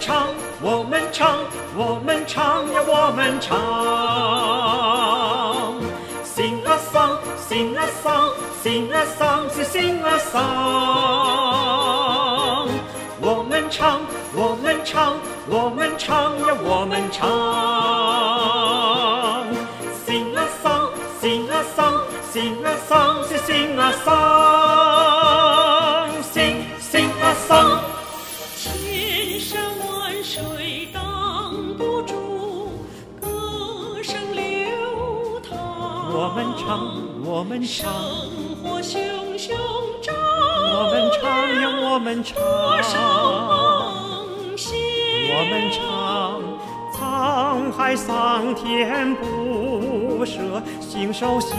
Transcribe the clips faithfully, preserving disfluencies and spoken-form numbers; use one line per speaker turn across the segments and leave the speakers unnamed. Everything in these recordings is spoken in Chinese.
唱，我们唱，我们唱呀，我们唱。Sing a song, sing a song, sing a song, sing a song。我们唱，我们唱，我们唱呀，我们唱。Sing a song, sing a song, sing a song, sing a song。Sing, sing a song。
千山万水挡不住歌声流淌。
我们唱，我们唱，
生活熊熊照
我们唱呀，我们唱，
多少梦想。
我们唱，沧海桑田不舍，心手相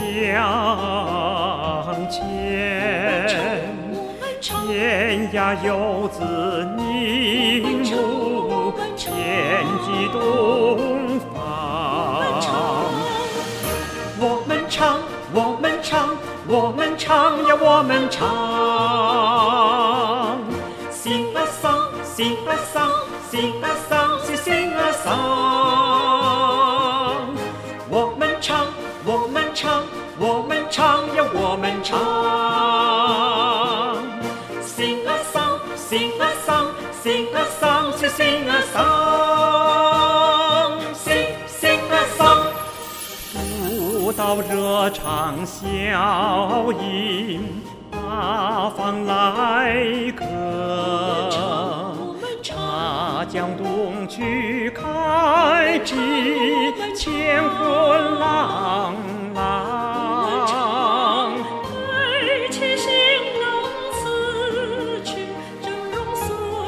牵。天涯游子凝目，天际东方。我们唱，我们唱，我们唱呀，我们唱。Sing a song, sing a song, sing a song, sing a song。我们唱，我们唱，我们唱呀，我们唱。Sing a song, sing a song, sing a song, sing a song, sing, sing a song。舞蹈热唱笑吟，八方来客。大江东去开辟，乾坤朗朗。
爱情兴隆此去，峥嵘岁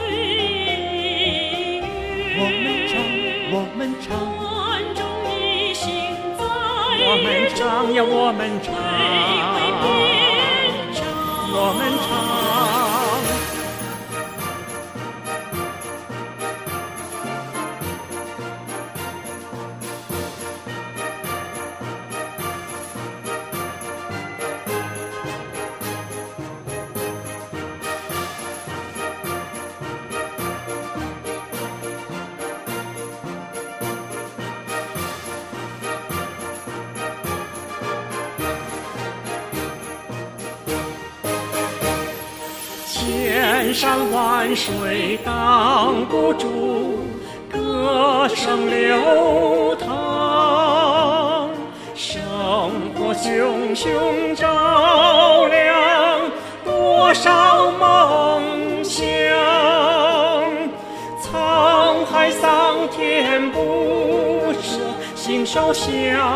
月。
我们唱，我们唱，
观众一心在
我们唱呀，我们唱，我们唱。千山万水挡不住歌声流淌，生活熊熊照亮多少梦想。沧海桑田不舍，心手相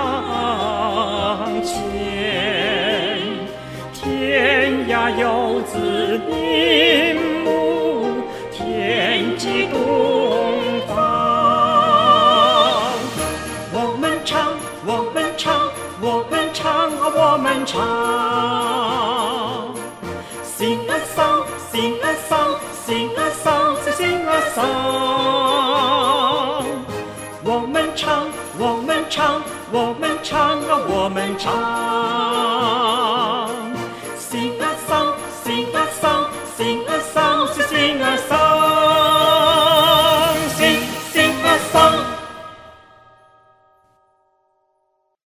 牵。天涯游子凝目，天际东方。我们唱，我们唱，我们唱啊，我们唱。Sing a song, sing a song, sing a song, sing a song。我们唱，我们唱，我们唱啊，我们唱。Sing a song, sing a song, sing a song, sing a song, sing, sing a song。